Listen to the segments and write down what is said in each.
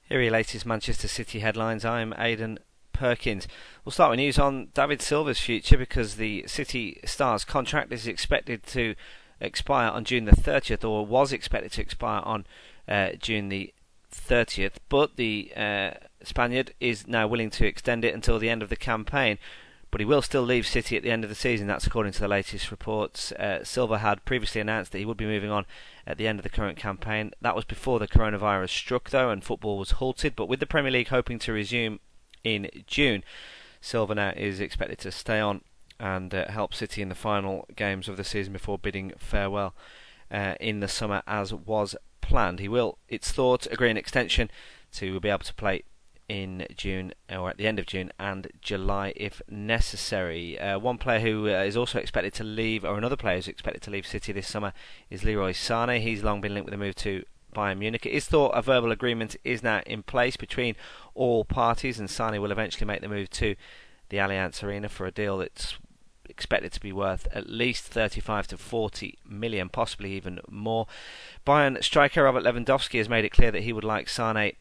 Here are your latest Manchester City headlines. I'm Aidan Perkins. We'll start with news on David Silva's future because the City star's contract is expected to expire on June the 30th, or was expected to expire on June the 30th, but the Spaniard is now willing to extend it until the end of the campaign. But he will still leave City at the end of the season. That's according to the latest reports. Silva had previously announced that he would be moving on at the end of the current campaign. That was before the coronavirus struck, though, and football was halted. But with the Premier League hoping to resume in June, Silva now is expected to stay on and help City in the final games of the season before bidding farewell in the summer, as was planned. He will, it's thought, agree an extension to be able to play in June, or at the end of June and July if necessary. One player who is also expected to leave, or another player who's expected to leave City this summer, is Leroy Sané. He's long been linked with a move to Bayern Munich. It is thought a verbal agreement is now in place between all parties, and Sané will eventually make the move to the Allianz Arena for a deal that's expected to be worth at least 35 to 40 million, possibly even more. Bayern striker Robert Lewandowski has made it clear that he would like Sané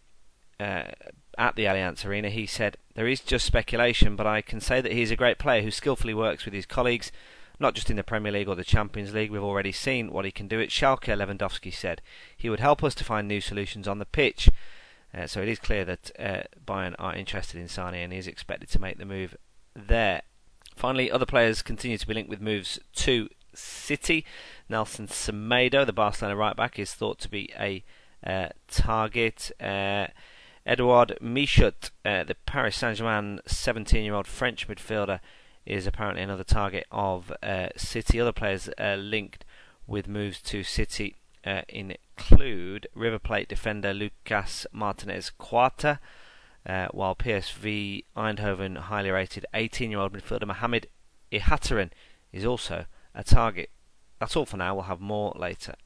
at the Allianz Arena. He said, "There is just speculation, but I can say that he is a great player who skillfully works with his colleagues, not just in the Premier League or the Champions League. We've already seen what he can do at Schalke," Lewandowski said. "He would help us to find new solutions on the pitch." So it is clear that Bayern are interested in Sané, and he is expected to make the move there. Finally, other players continue to be linked with moves to City. Nelson Semedo, the Barcelona right-back, is thought to be a target. Edouard Michut, the Paris Saint-Germain 17-year-old French midfielder, is apparently another target of City. Other players linked with moves to City include River Plate defender Lucas Martinez Quarta, while PSV Eindhoven highly rated 18-year-old midfielder Mohamed Ihataren is also a target. That's all for now. We'll have more later.